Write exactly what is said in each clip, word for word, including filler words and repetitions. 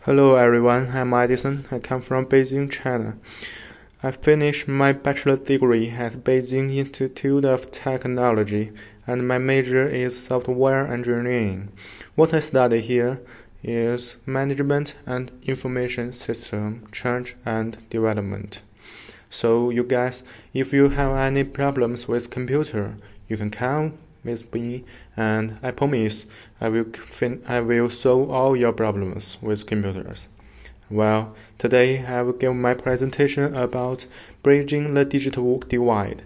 Hello everyone, I'm Edison. I come from Beijing, China. I finished my bachelor degree at Beijing Institute of Technology, and my major is software engineering. What I study here is management and information system change and development. So you guys, if you have any problems with computer, you can come with me, and I promise I will fin I will solve all your problems with computers. Well, today I will give my presentation about bridging the digital divide.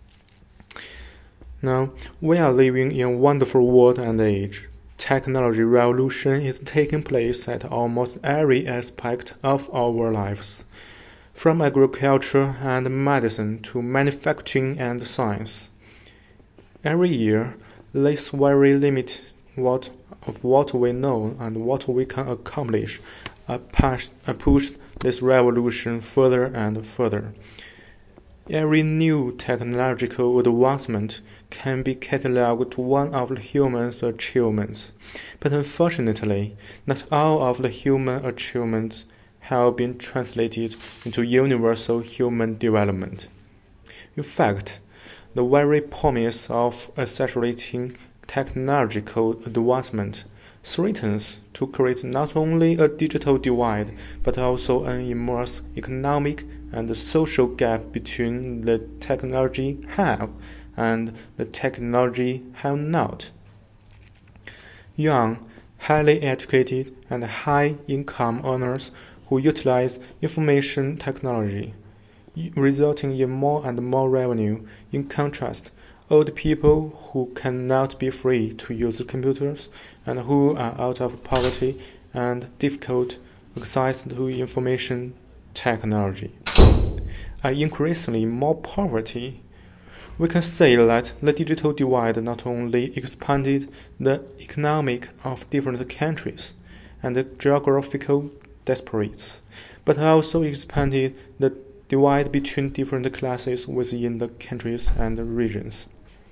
Now, we are living in a wonderful world and age. Technology revolution is taking place at almost every aspect of our lives, from agriculture and medicine to manufacturing and science. Every year, this very limit what of what we know and what we can accomplish are pushed, are pushed this revolution further and further. Every new technological advancement can be catalogued one of the human's achievements, but unfortunately, not all of the human achievements have been translated into universal human development. In fact, the very promise of accelerating technological advancement threatens to create not only a digital divide but also an immense economic and social gap between the technology have and the technology have not. Young, highly educated, and high-income earners who utilize information technology, resulting in more and more revenue. In contrast, old people who cannot be free to use computers and who are out of poverty and difficult access to information technology are increasingly more poverty. We can say that the digital divide not only expanded the economic of different countries and the geographical disparities, but also expanded the divide between different classes within the countries and the regions.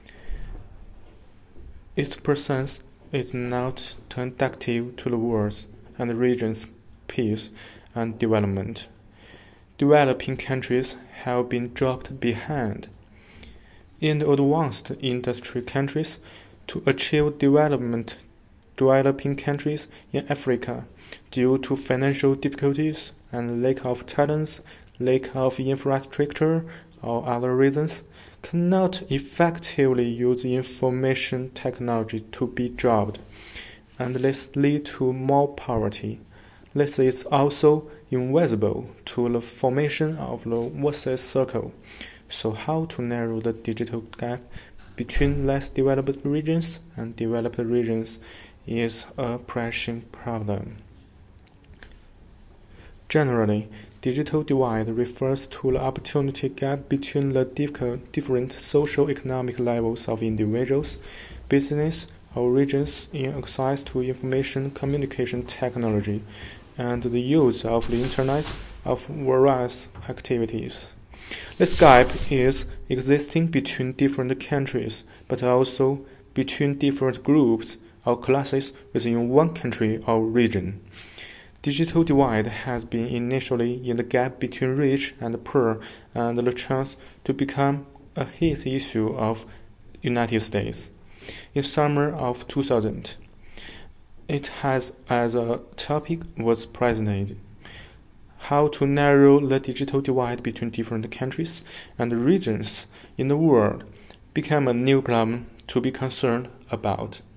Its presence is not conducive to the world's and the region's peace and development. Developing countries have been dropped behind. In the advanced industry countries, to achieve development, developing countries in Africa, due to financial difficulties and lack of talents, lack of infrastructure, or other reasons, cannot effectively use information technology to be dropped, and this leads to more poverty. This is also invisible to the formation of the vicious circle. So how to narrow the digital gap between less developed regions and developed regions is a pressing problem. Generally, digital divide refers to the opportunity gap between the different socio-economic levels of individuals, business, or regions in access to information communication technology and the use of the Internet of various activities. This gap is existing between different countries, but also between different groups or classes within one country or region. Digital divide has been initially in the gap between rich and poor and the chance to become a hit issue of United States. In summer of two thousand, it has as a topic was presented. How to narrow the digital divide between different countries and regions in the world became a new problem to be concerned about.